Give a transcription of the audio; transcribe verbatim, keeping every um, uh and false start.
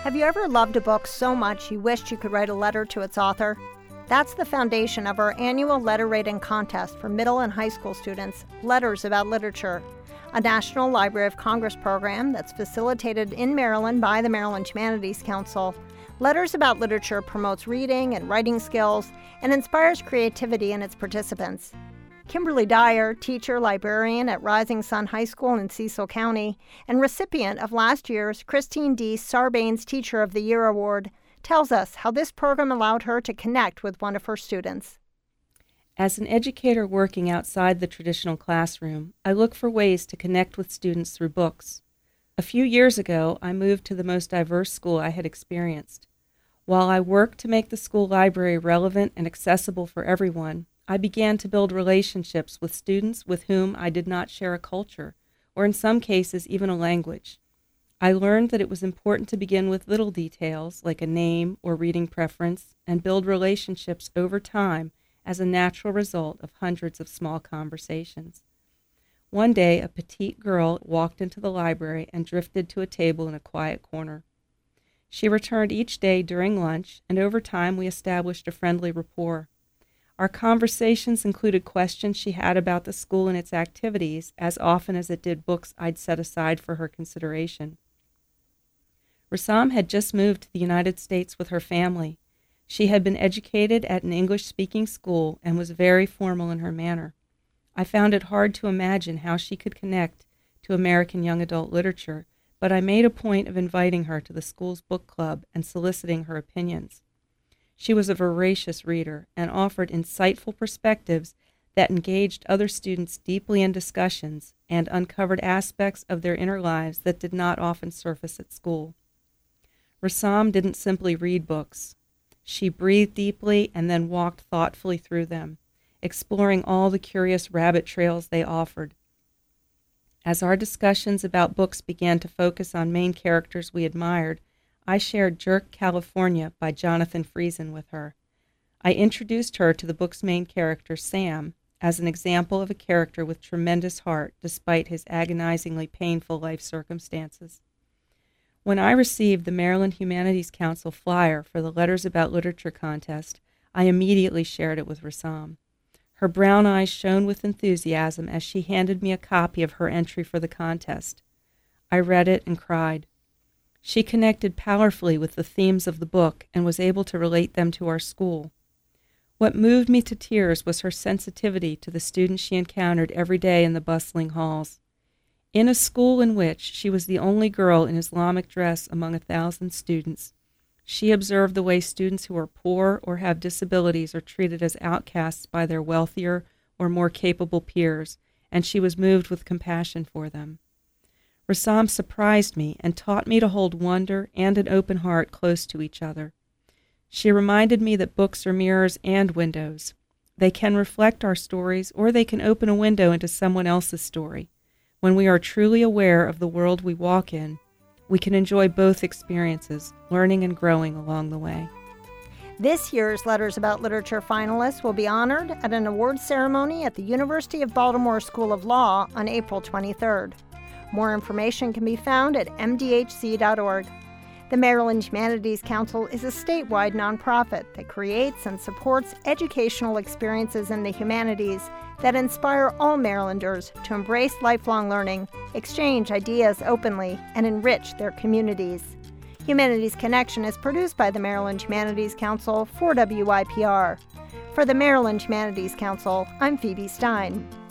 Have you ever loved a book so much you wished you could write a letter to its author? That's the foundation of our annual letter writing contest for middle and high school students, Letters About Literature, a National Library of Congress program that's facilitated in Maryland by the Maryland Humanities Council. Letters About Literature promotes reading and writing skills and inspires creativity in its participants. Kimberly Dyer, teacher librarian at Rising Sun High School in Cecil County and recipient of last year's Christine D. Sarbanes Teacher of the Year Award, tells us how this program allowed her to connect with one of her students. As an educator working outside the traditional classroom, I look for ways to connect with students through books. A few years ago, I moved to the most diverse school I had experienced. While I worked to make the school library relevant and accessible for everyone, I began to build relationships with students with whom I did not share a culture, or in some cases even a language. I learned that it was important to begin with little details like a name or reading preference and build relationships over time as a natural result of hundreds of small conversations. One day, a petite girl walked into the library and drifted to a table in a quiet corner. She returned each day during lunch, and over time we established a friendly rapport. Our conversations included questions she had about the school and its activities as often as it did books I'd set aside for her consideration. Rassam had just moved to the United States with her family. She had been educated at an English-speaking school and was very formal in her manner. I found it hard to imagine how she could connect to American young adult literature, but I made a point of inviting her to the school's book club and soliciting her opinions. She was a voracious reader and offered insightful perspectives that engaged other students deeply in discussions and uncovered aspects of their inner lives that did not often surface at school. Rassam didn't simply read books. She breathed deeply and then walked thoughtfully through them, exploring all the curious rabbit trails they offered. As our discussions about books began to focus on main characters we admired, I shared Jerk, California by Jonathan Friesen with her. I introduced her to the book's main character, Sam, as an example of a character with tremendous heart despite his agonizingly painful life circumstances. When I received the Maryland Humanities Council flyer for the Letters About Literature contest, I immediately shared it with Rassam. Her brown eyes shone with enthusiasm as she handed me a copy of her entry for the contest. I read it and cried. She connected powerfully with the themes of the book and was able to relate them to our school. What moved me to tears was her sensitivity to the students she encountered every day in the bustling halls. In a school in which she was the only girl in Islamic dress among a thousand students, she observed the way students who are poor or have disabilities are treated as outcasts by their wealthier or more capable peers, and she was moved with compassion for them. Rassam surprised me and taught me to hold wonder and an open heart close to each other. She reminded me that books are mirrors and windows. They can reflect our stories, or they can open a window into someone else's story. When we are truly aware of the world we walk in, we can enjoy both experiences, learning and growing along the way. This year's Letters About Literature finalists will be honored at an awards ceremony at the University of Baltimore School of Law on April twenty-third. More information can be found at m d h c dot org. The Maryland Humanities Council is a statewide nonprofit that creates and supports educational experiences in the humanities that inspire all Marylanders to embrace lifelong learning, exchange ideas openly, and enrich their communities. Humanities Connection is produced by the Maryland Humanities Council for W I P R. For the Maryland Humanities Council, I'm Phoebe Stein.